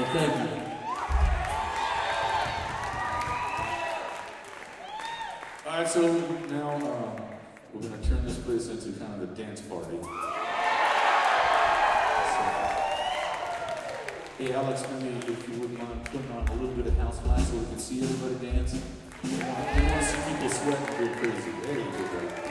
thank you. All right, so now we're going to turn this place into kind of a dance party. So, hey, Alex, maybe if you wouldn't mind putting on a little bit of house light so we can see everybody dancing. We want to see people sweating and go crazy. There you go, buddy.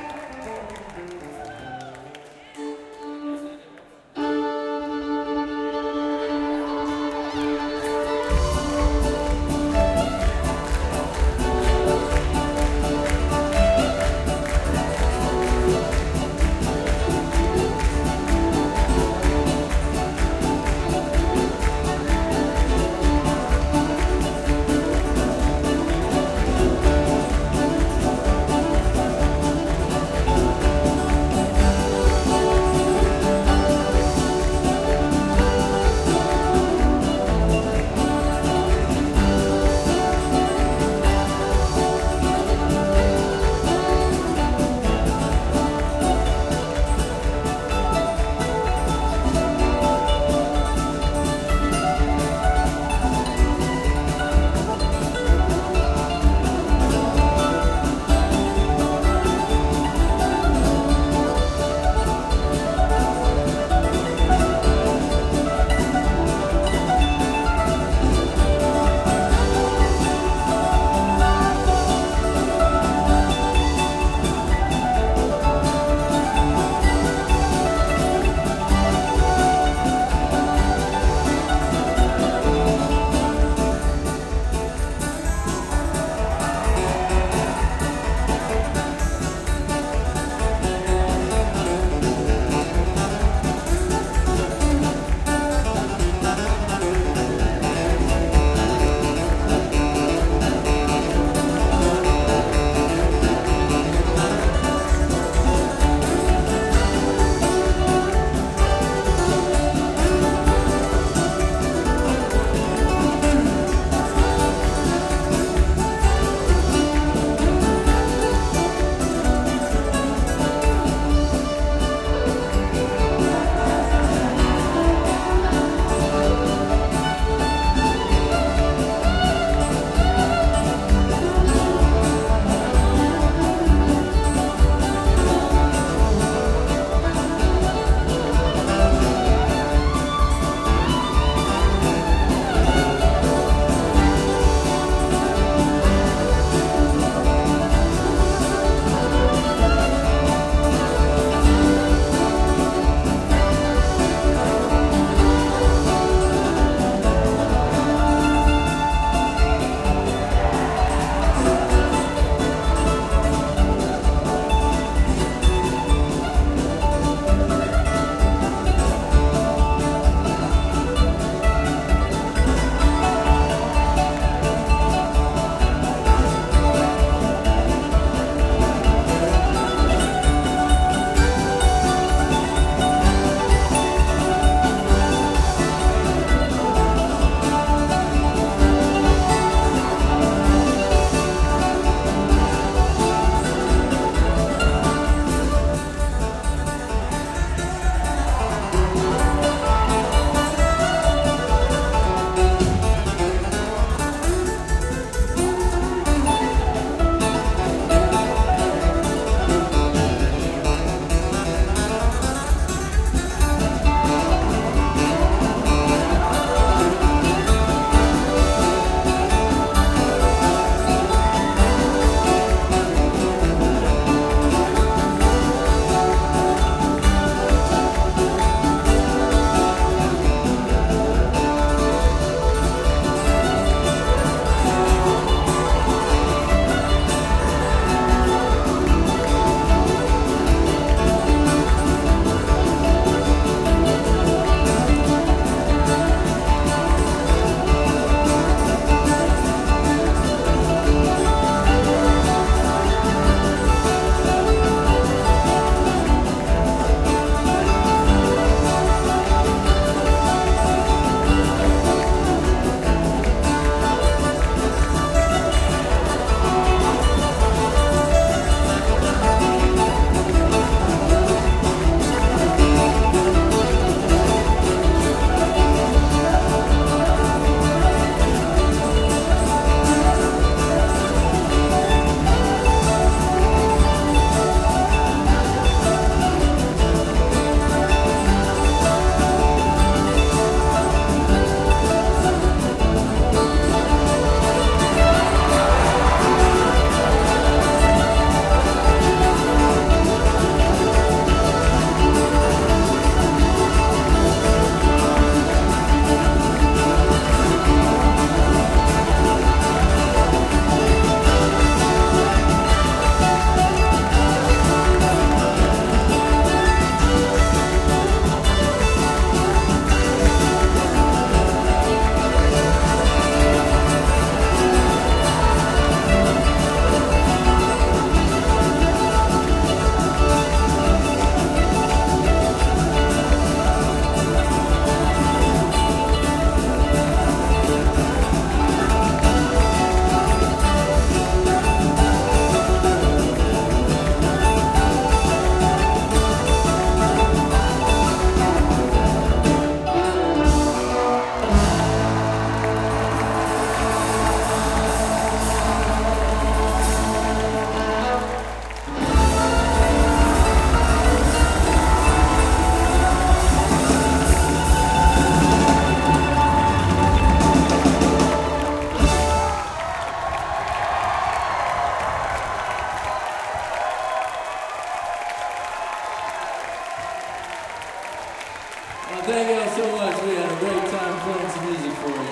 thank you all so much. We had a great time playing some music for you.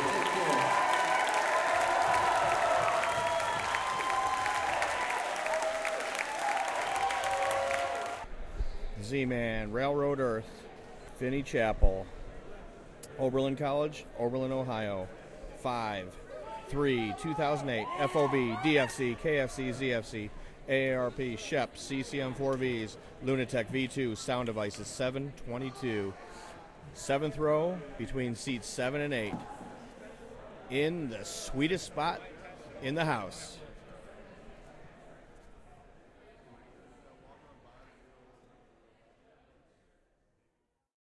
Z-Man, Railroad Earth, Finney Chapel, Oberlin College, Oberlin, Ohio, 5/3/2008, FOB, DFC, KFC, ZFC, AARP, SHEP, CCM4Vs, Lunatech V2, Sound Devices, 722. 7th row between seats 7 and 8. In the sweetest spot in the house.